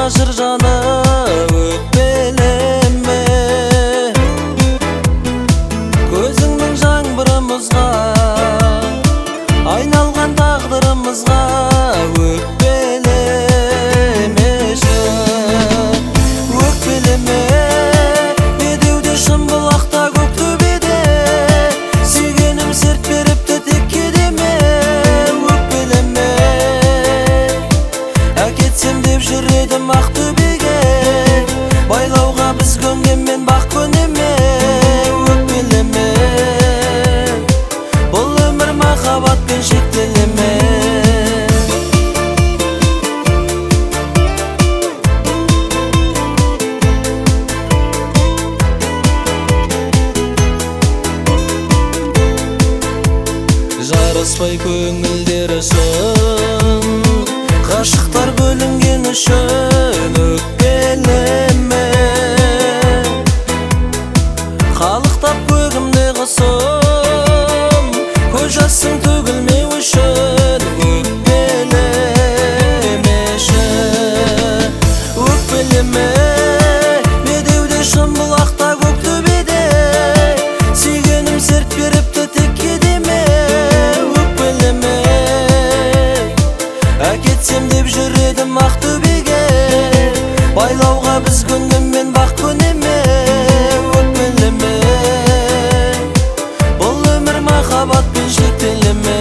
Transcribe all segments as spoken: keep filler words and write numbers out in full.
жыр жаны өкпелеме. Көзіңнің жаңбырымызға айналған тағдырымызға өкпелемеші, өкпелеме. Медеуде шымбұлақта көктөбеде сүйгенім серт беріпті текке деме. Өкпелеме, әкетсем деп жүр едім Ақтөбеге, байлауға біз көнгенмен бақ көнеме. Өкпелеме, бұл өмір махаббатпен шектелеме. Жараспай көңілдері шын, ғашықтар бөлінген үшін өкпелеме. Қалықтап көгімде құсым, көз жасың төгілмеу үшін өкпелемеші, өкпелеме. Медеуде шымбұлақта көктөбеде сүйгенім серт беріпті текке деме. Өкпелеме, әкетсем деп жүр едім Ақтөбеге, байлауға біз көнгенмен бақ көнеме. Өкпелеме, бұл өмір махаббатпен шектелеме.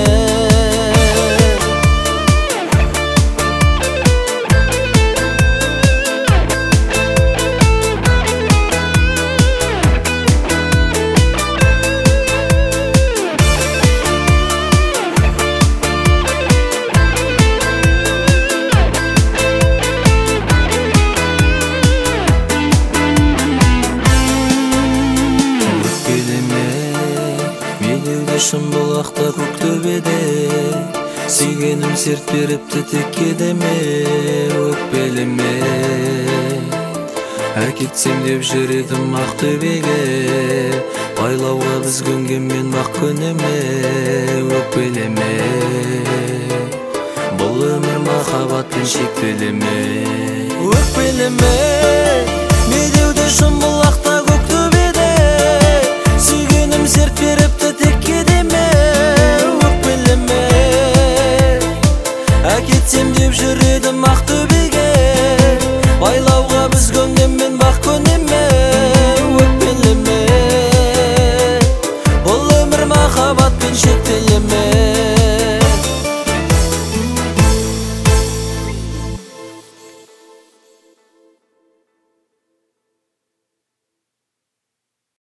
Медеуде шымбұлақта көктөбеде сүйгенім серт беріпті текке деме. Өкпелеме, әкетсем деп жүр едім Ақтөбеге, байлауға біз көнгенмен бақ көнеме. Өкпелеме, бұл өмір махаббатпен шектелеме. Өкпелеме, медеуде шымбұлақта көктөбеде сүйгенім серт беріпті